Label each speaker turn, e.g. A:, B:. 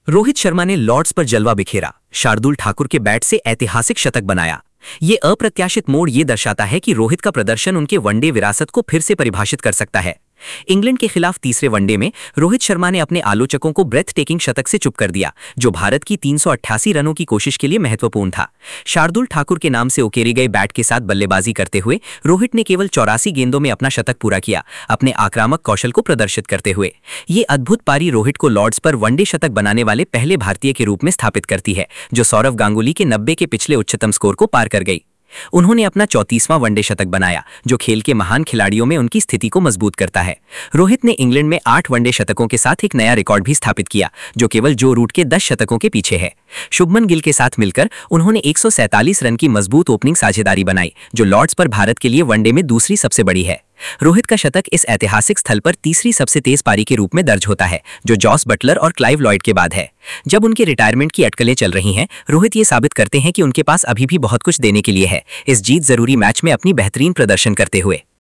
A: रोहित शर्मा ने लॉर्ड्स पर जलवा बिखेरा, शार्दुल ठाकुर के बैट से ऐतिहासिक शतक बनाया। ये अप्रत्याशित मोड़ ये दर्शाता है कि रोहित का प्रदर्शन उनके वनडे विरासत को फिर से परिभाषित कर सकता है। इंग्लैंड के खिलाफ तीसरे वनडे में रोहित शर्मा ने अपने आलोचकों को ब्रेथ टेकिंग शतक से चुप कर दिया, जो भारत की 388 रनों की कोशिश के लिए महत्वपूर्ण था। शार्दुल ठाकुर के नाम से उकेरे गए बैट के साथ बल्लेबाजी करते हुए रोहित ने केवल 84 गेंदों में अपना शतक पूरा किया, अपने आक्रामक कौशल को प्रदर्शित करते हुए। ये अद्भुत पारी रोहित को लॉर्ड्स पर वनडे शतक बनाने वाले पहले भारतीय के रूप में स्थापित करती है, जो सौरव गांगुली के 90 के पिछले उच्चतम स्कोर को पार कर गई। उन्होंने अपना 34वां वनडे शतक बनाया, जो खेल के महान खिलाड़ियों में उनकी स्थिति को मजबूत करता है। रोहित ने इंग्लैंड में 8 वनडे शतकों के साथ एक नया रिकॉर्ड भी स्थापित किया, जो केवल जो रूट के 10 शतकों के पीछे है। शुभमन गिल के साथ मिलकर उन्होंने 147 रन की मजबूत ओपनिंग साझेदारी बनाई, जो लॉर्ड्स पर भारत के लिए वनडे में दूसरी सबसे बड़ी है। रोहित का शतक इस ऐतिहासिक स्थल पर तीसरी सबसे तेज पारी के रूप में दर्ज होता है, जो जॉस बटलर और क्लाइव लॉयड के बाद है। जब उनके रिटायरमेंट की अटकलें चल रही हैं, रोहित ये साबित करते हैं कि उनके पास अभी भी बहुत कुछ देने के लिए है, इस जीत जरूरी मैच में अपनी बेहतरीन प्रदर्शन करते हुए।